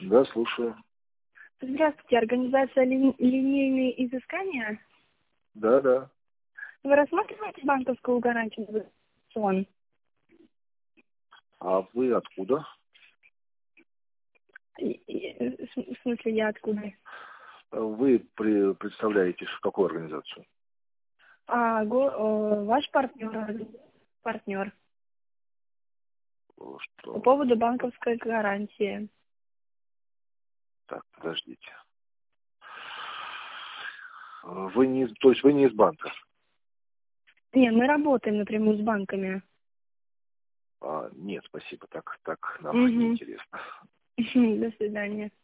Да, слушаю. Здравствуйте, организация линейные изыскания. Да, да. Вы рассматриваете банковскую гарантию на сон? А вы откуда? В смысле, я откуда? Вы представляете какую организацию? Ваш партнер. По Что? поводу банковской гарантии. Так, подождите. То есть вы не из банка? Не, мы работаем напрямую с банками. Нет, спасибо, так нам Угу. неинтересно. До свидания.